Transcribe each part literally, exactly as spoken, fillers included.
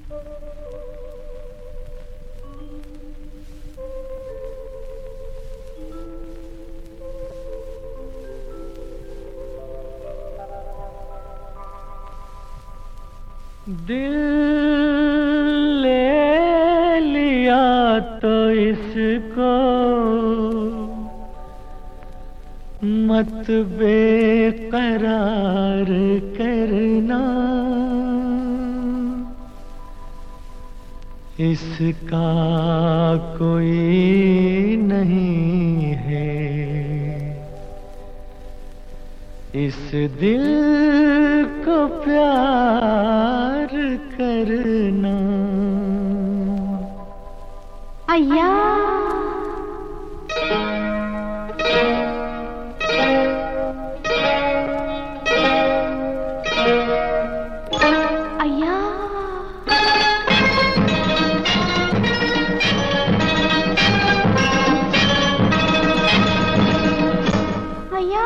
दिल ले लिया तो इसको मत बेकरार करना, इसका कोई नहीं है इस दिल को प्यार करना। अय्या अय्या अय्या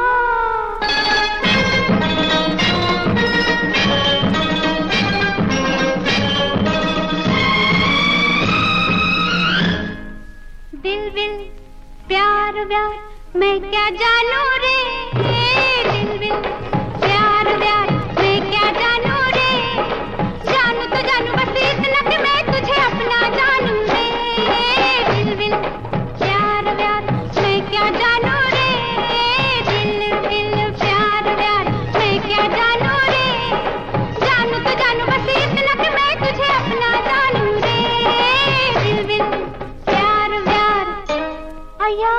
दिल दिल प्यार व्यार मैं क्या जानू रे, दिल दिल प्यार व्यार मैं क्या जानू रे, जानू तो जानू बस इतना कि मैं तुझे अपना जानू रे, दिल दिल प्यार व्यार मैं क्या जानू रे, दिल दिल प्यार व्यार मैं क्या जानू रे, जानू तो जानू बस इतना कि मैं तुझे अपना जानू रे, दिल दिल प्यार व्यार अय्या।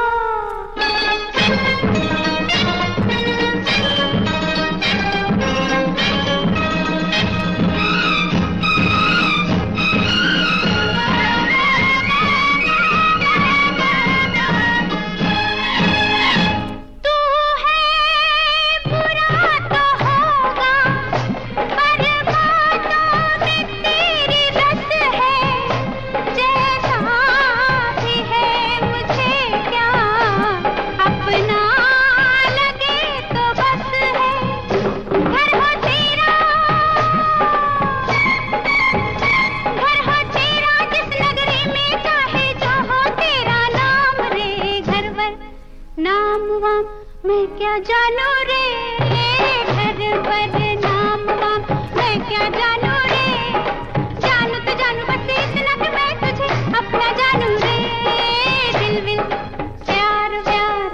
नाम वाम मैं क्या जानू रे, घर पर नाम वाम मैं क्या जानू रे, जानू तो जानू बस इतना कि मैं तुझे अपना जानू रे, दिल दिल प्यार व्यार।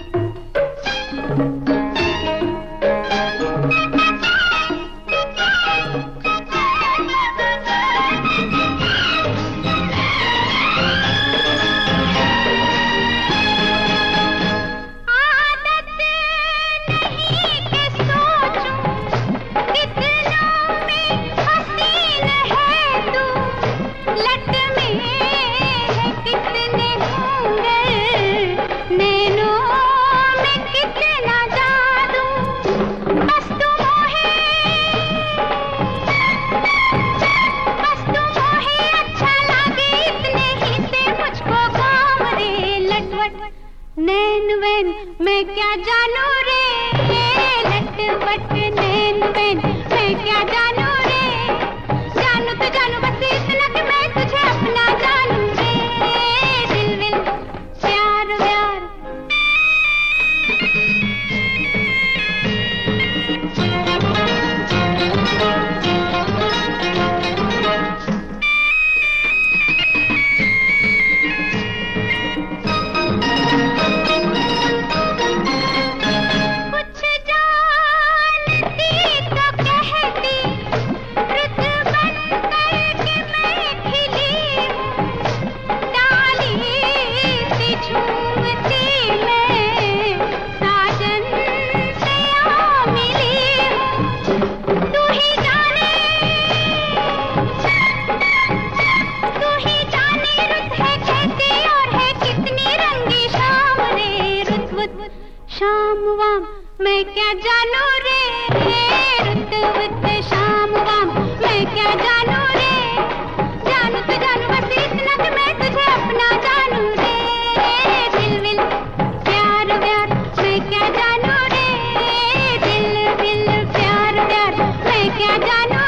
नैन वैन मैं क्या जानू रे, लटपट नैन वैन मैं क्या जानू रे, जानू तो जानू बस इतना कि मैं तुझे अपना जानू रे, दिल दिल प्यार व्यार। शाम वाम मैं क्या जानू रे, रुत वुत शाम वाम मैं क्या जानू रे, जानू तो जानू बस इतना कि मैं तुझे अपना जानू रे, दिल दिल प्यार व्यार मैं क्या जानू रे, दिल दिल प्यार व्यार मैं क्या जानू